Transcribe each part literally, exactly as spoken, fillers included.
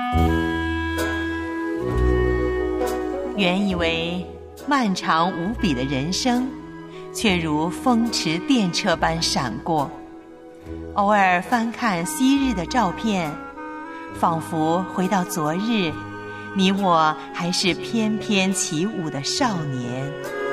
原以为漫长无比的人生，却如风驰电掣般闪过。偶尔翻看昔日的照片，仿佛回到昨日，你我还是翩翩起舞的少年。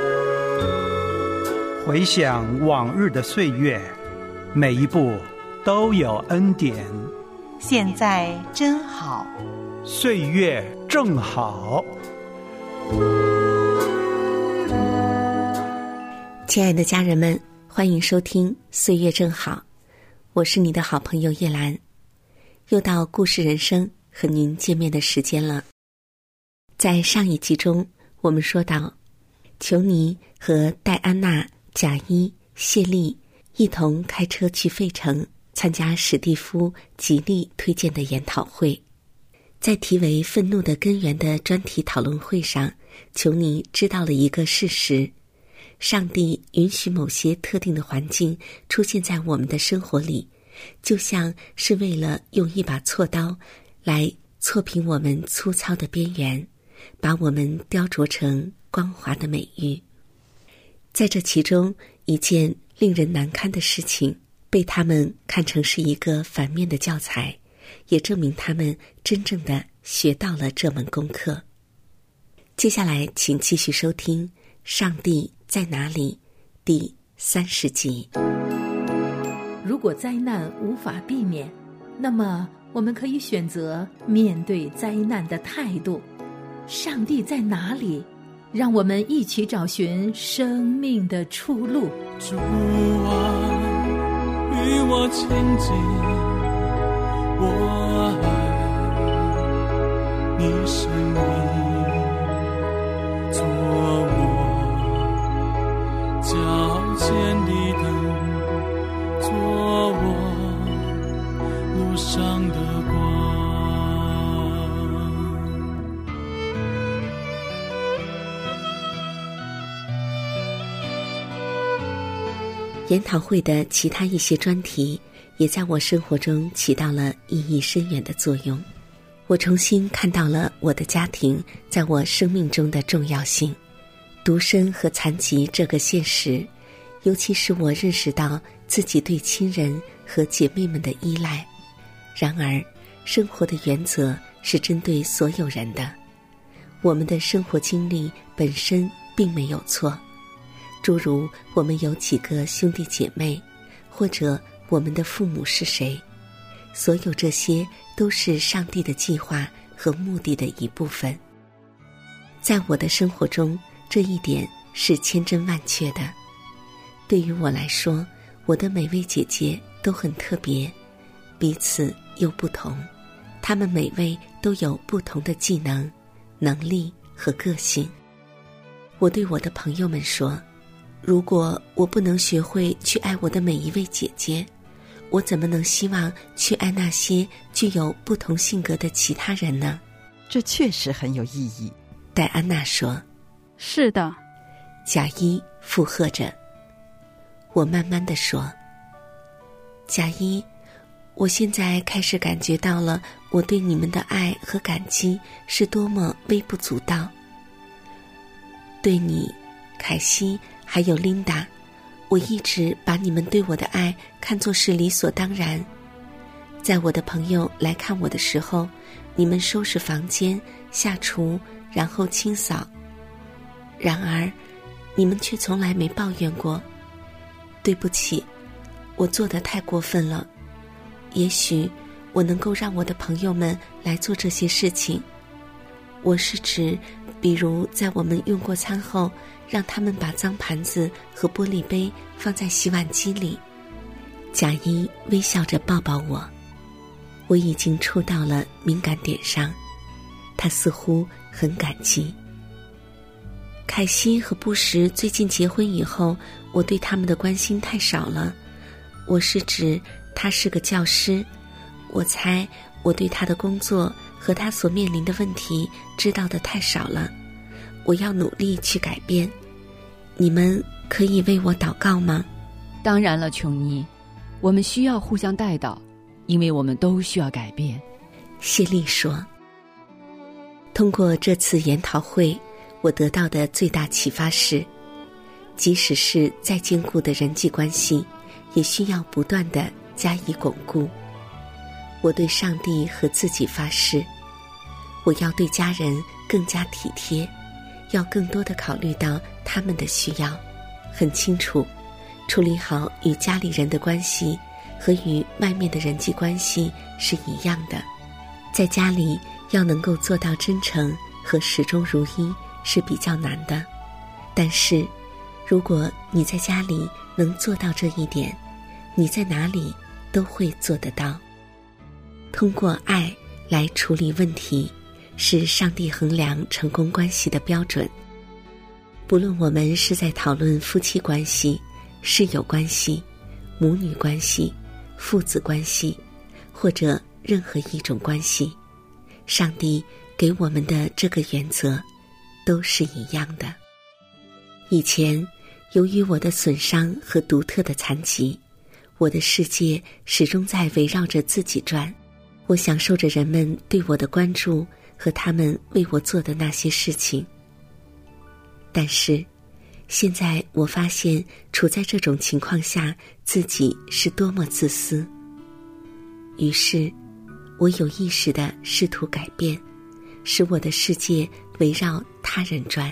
回想往日的岁月，每一步都有恩典。 现在真好， 岁月正好。 亲爱的家人们，欢迎收听《岁月正好》，我是你的好朋友叶兰。又到故事人生和您见面的时间了。在上一集中，我们说到裘尼和戴安娜、贾伊、谢丽一同开车去费城参加史蒂夫·极力推荐的研讨会。在题为愤怒的根源的专题讨论会上，裘尼知道了一个事实：上帝允许某些特定的环境出现在我们的生活里，就像是为了用一把锉刀来挫平我们粗糙的边缘，把我们雕琢成光滑的美玉。在这其中，一件令人难堪的事情被他们看成是一个反面的教材，也证明他们真正的学到了这门功课。接下来请继续收听《上帝在哪里》第三十集。 如果灾难无法避免，那么我们可以选择面对灾难的态度。上帝在哪里？让我们一起找寻生命的出路。 主啊，与我亲近，我爱你生命，做我脚前的灯，做我路上的光。 研讨会的其他一些专题也在我生活中起到了意义深远的作用。我重新看到了我的家庭在我生命中的重要性，独身和残疾这个现实，尤其是我认识到自己对亲人和姐妹们的依赖。然而，生活的原则是针对所有人的，我们的生活经历本身并没有错，诸如我们有几个兄弟姐妹，或者我们的父母是谁，所有这些都是上帝的计划和目的的一部分。在我的生活中，这一点是千真万确的。对于我来说，我的每位姐姐都很特别，彼此又不同，她们每位都有不同的技能、能力和个性。我对我的朋友们说，如果我不能学会去爱我的每一位姐姐，我怎么能希望去爱那些具有不同性格的其他人呢？ 这确实很有意义。 戴安娜说。 是的。 贾伊附和着。我慢慢地说，贾伊，我现在开始感觉到了我对你们的爱和感激是多么微不足道。对你，凯西还有琳达，我一直把你们对我的爱看作是理所当然。在我的朋友来看我的时候，你们收拾房间、下厨，然后清扫。然而，你们却从来没抱怨过。对不起，我做得太过分了。也许我能够让我的朋友们来做这些事情。我是指，比如在我们用过餐后，让他们把脏盘子和玻璃杯放在洗碗机里。贾伊微笑着抱抱我，我已经触到了敏感点上，他似乎很感激。凯西和布什最近结婚以后，我对他们的关心太少了。我是指他是个教师，我猜我对他的工作和他所面临的问题知道的太少了。我要努力去改变。你们可以为我祷告吗？ 当然了，琼妮，我们需要互相带祷，因为我们都需要改变。 谢丽说。 通过这次研讨会，我得到的最大启发是，即使是再坚固的人际关系，也需要不断地加以巩固。我对上帝和自己发誓，我要对家人更加体贴，要更多地考虑到他们的需要。很清楚，处理好与家里人的关系和与外面的人际关系是一样的。在家里要能够做到真诚和始终如一是比较难的，但是如果你在家里能做到这一点，你在哪里都会做得到。通过爱来处理问题，是上帝衡量成功关系的标准。不论我们是在讨论夫妻关系、室友关系、母女关系、父子关系，或者任何一种关系，上帝给我们的这个原则都是一样的。以前，由于我的损伤和独特的残疾，我的世界始终在围绕着自己转，我享受着人们对我的关注和他们为我做的那些事情。但是现在我发现，处在这种情况下，自己是多么自私。于是我有意识地试图改变，使我的世界围绕他人转。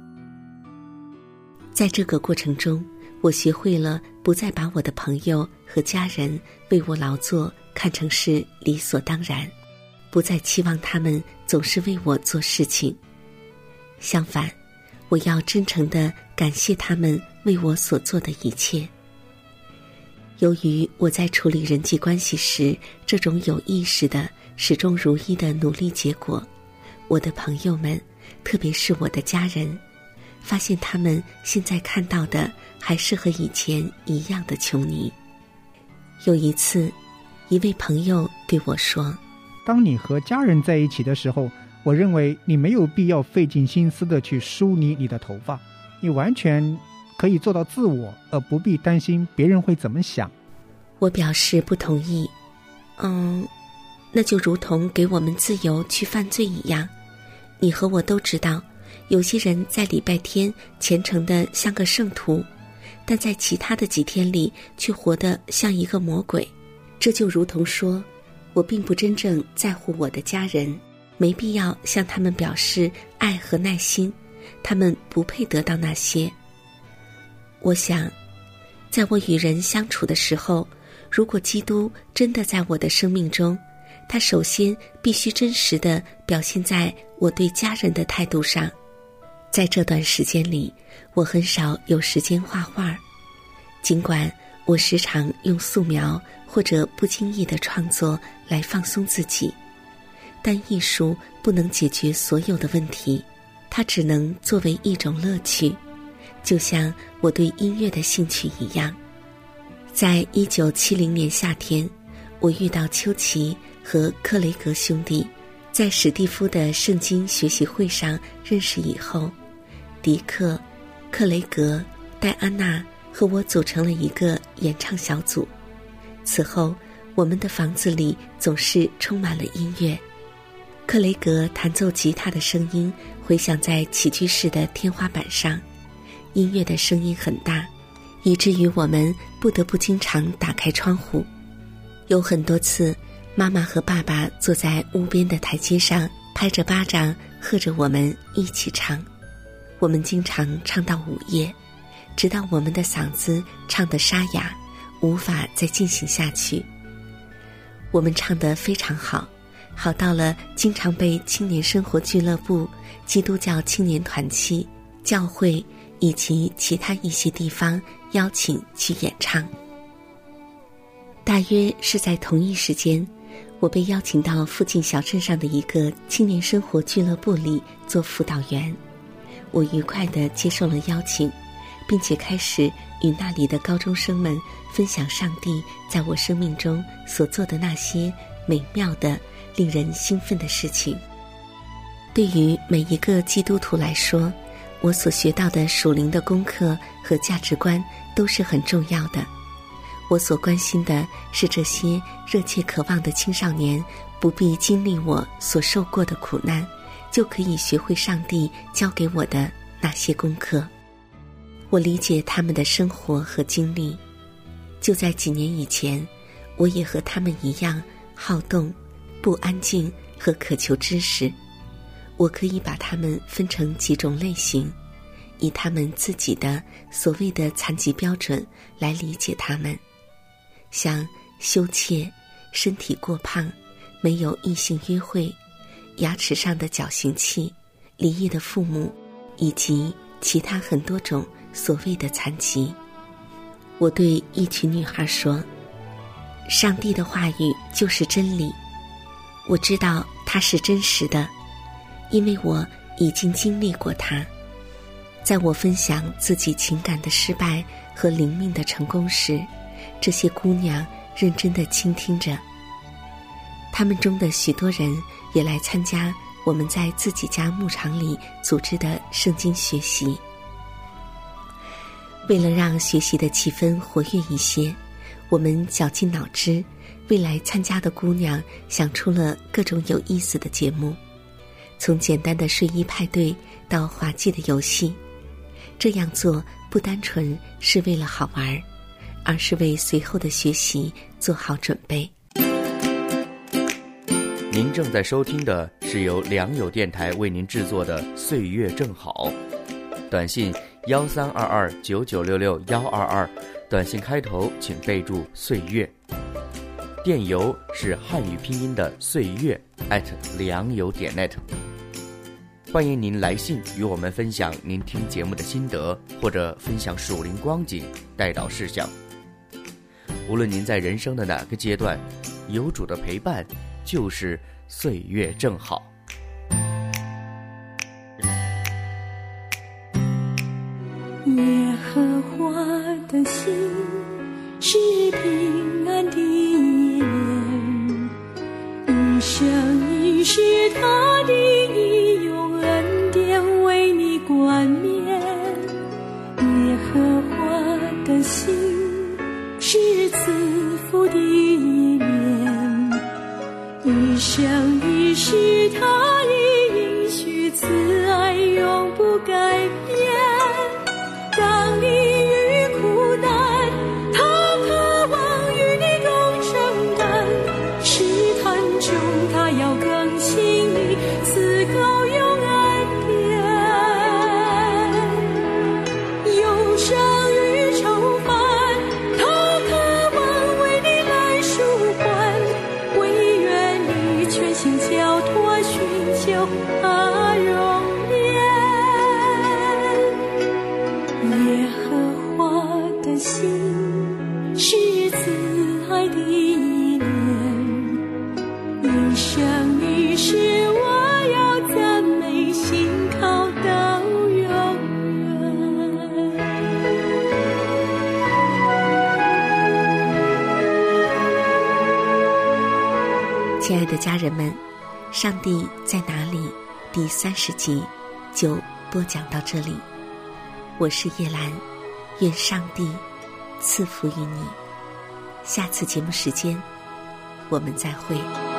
在这个过程中，我学会了不再把我的朋友和家人为我劳作看成是理所当然，不再期望他们总是为我做事情。相反，我要真诚地感谢他们为我所做的一切。由于我在处理人际关系时这种有意识的始终如一的努力结果，我的朋友们，特别是我的家人，发现他们现在看到的还是和以前一样的琼妮。有一次，一位朋友对我说， 当你和家人在一起的时候，我认为你没有必要费尽心思的去梳理你的头发，你完全可以做到自我，而不必担心别人会怎么想。 我表示不同意。嗯，那就如同给我们自由去犯罪一样。你和我都知道，有些人在礼拜天虔诚的像个圣徒，但在其他的几天里却活得像一个魔鬼。这就如同说，我并不真正在乎我的家人，没必要向他们表示爱和耐心，他们不配得到那些。我想，在我与人相处的时候，如果基督真的在我的生命中，他首先必须真实地表现在我对家人的态度上。在这段时间里，我很少有时间画画，尽管我时常用素描或者不经意的创作来放松自己，但艺术不能解决所有的问题，它只能作为一种乐趣，就像我对音乐的兴趣一样。在一九七零年夏天，我遇到丘奇和克雷格兄弟，在史蒂夫的圣经学习会上认识以后，迪克、克雷格、戴安娜和我组成了一个演唱小组。此后，我们的房子里总是充满了音乐。克雷格弹奏吉他的声音回响在起居室的天花板上，音乐的声音很大，以至于我们不得不经常打开窗户。有很多次，妈妈和爸爸坐在屋边的台阶上，拍着巴掌和着我们一起唱。我们经常唱到午夜，直到我们的嗓子唱得沙哑，无法再进行下去。我们唱得非常好，好到了经常被青年生活俱乐部、基督教青年团契、教会以及其他一些地方邀请去演唱。大约是在同一时间，我被邀请到附近小镇上的一个青年生活俱乐部里做辅导员。我愉快地接受了邀请，并且开始与那里的高中生们分享上帝在我生命中所做的那些美妙的、令人兴奋的事情。对于每一个基督徒来说，我所学到的属灵的功课和价值观都是很重要的。我所关心的是这些热切渴望的青少年不必经历我所受过的苦难， 就可以学会上帝教给我的那些功课。我理解他们的生活和经历，就在几年以前，我也和他们一样好动、不安静和渴求知识。我可以把他们分成几种类型，以他们自己的所谓的残疾标准来理解他们，像羞怯、身体过胖、没有异性约会、牙齿上的矫形器、离异的父母，以及其他很多种所谓的残疾。我对一群女孩说，上帝的话语就是真理，我知道它是真实的，因为我已经经历过它。在我分享自己情感的失败和灵命的成功时，这些姑娘认真地倾听着。她们中的许多人也来参加我们在自己家牧场里组织的圣经学习。为了让学习的气氛活跃一些，我们绞尽脑汁，为来参加的姑娘想出了各种有意思的节目，从简单的睡衣派对到滑稽的游戏。这样做不单纯是为了好玩，而是为随后的学习做好准备。 您正在收听的是由良友电台为您制作的《岁月正好》，短信幺三二二九九六六幺二二，短信开头请备注岁月。电邮是汉语拼音的岁月 at 良友点 net。欢迎您来信与我们分享您听节目的心得，或者分享属灵光景、代祷事项。无论您在人生的哪个阶段，有主的陪伴就是岁月正好。 耶和华的心是平安的言，一生一世他的义用恩典为你冠冕。耶和华的心是赐福的言，一生一世他的应许慈爱永不改变。当你遇苦难，他渴望与你共承担，试探中他要更新你，赐高用恩典。忧伤与愁烦，他渴望为你来舒缓，唯愿你全心交托，寻求他容颜。耶和华的心是慈爱的念，一生一世我要赞美信靠到永远。 亲爱的家人们，上帝在哪里？第三十集就播讲到这里。我是叶兰，愿上帝赐福于你。下次节目时间，我们再会。